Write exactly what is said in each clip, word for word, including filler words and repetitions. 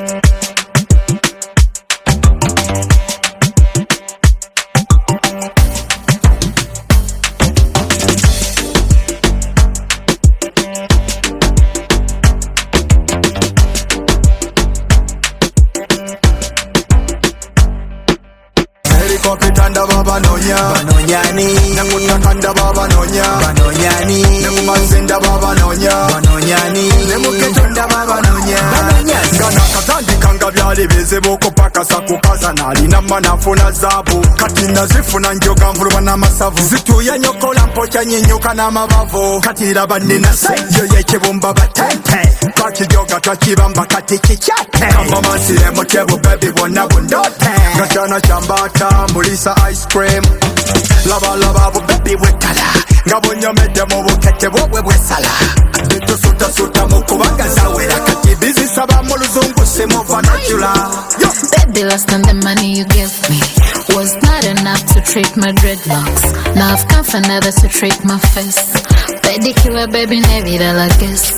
Kopitanda baba nonya banonyani nakutakanda baba nonya banonyani nakumazinda baba nonya banonyani nemuketonda baba nonya banonyani kana katandika nga byali bizibu kupakasa kukaza nalina manafuna zabu kati nazifuna njoga nvuluma n'amasavu zituye nyokola mpocha nyinyuka n'amabavu kati laba ninase yo yekibumba batente kakijoga twakibamba kati kikyate kamba masire mutebo baby bonna bundote gachana chambata mulisa ice cream laba laba bu baby wekala ngabonyomedde mu bukete bwobwe bwesala bitusuta suta mukubanga zawera kati bizisaba mu luzungu simuva natural. Baby, less than the money you gave me was not enough to treat my dreadlocks. Now I've come for another to treat my face. Pedicure, baby, never la guess.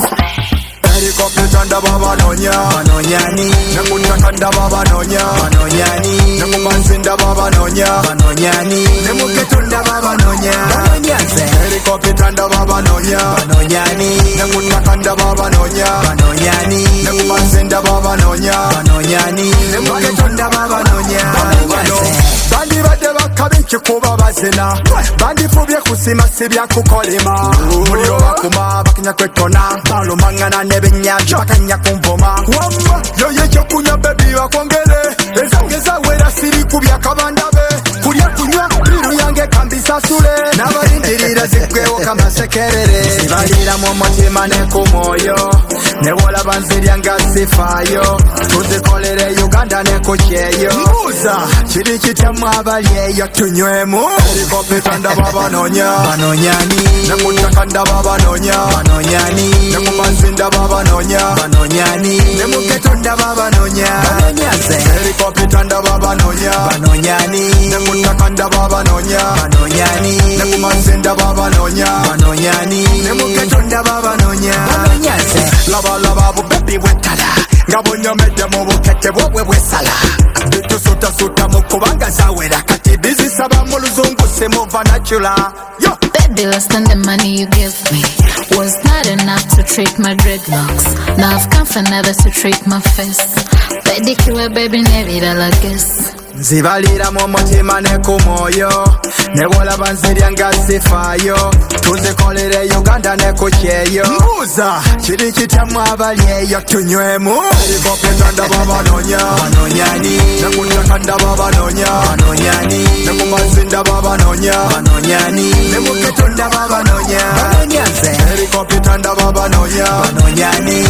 Kopitanda baba nonya banonyani nakutakanda baba nonya banonyani nakumanzinda baba nonya banonyani nemuketonda baba nonya banonyanze kopitanda baba nonya banonyani nakutakanda baba nonya banonyani nakumanzinda baba nonya banonyani nemuketonda baba nonya banonyanze bandi badde bakabiki kuba bazina bandi fubye kusima sibya kukolima muliro bakuma bakinya kwetona balumangana nebe nyanja bakanya kumvoma wamba yoye cyo kunya baby wakongere ezangeza wera siri kubya kabandabe kurya kunywa biru yange kambisa sule nabarindirira zikwewo kama sekerere zibalira mu mutima ne ku moyo ne wola banzirya ngasifayo tuzikolere Uganda ne ku kyeyo muza kiri kitemu abalyeyo tunywemu kopitanda baba nonya banonyani nakutakanda baba nonya banonyani nakumanzinda baba nonya banonyani nemuketonda baba nonya banonyanze kopitanda baba nonya banonyani nakutakanda baba nonya banonyani nakumanzinda baba nonya banonyani nemuketonda baba nonya banonyanze laba laba bu baby wetala ngabonyomedde mu bukete bwobwe bwesala bitusuta suta mukubanga zawera kati bizisaba mu luzungu simuva natural. Baby, less than the money you gave me was not enough to treat my dreadlocks. Now I've come for another to treat my face. Pedicure, baby, never la guess. Zibalira mu mutima ne ku moyo ne wola banzirya ngasifayo tuzikolere Uganda ne ku kyeyo muza kiri kitemu abalyeyo tunywemu kopitanda baba nonya banonyani nakutakanda baba nonya banonyani nakumazinda baba nonya banonyani nemuketonda baba nonya banonyanze kopitanda baba nonya banonyani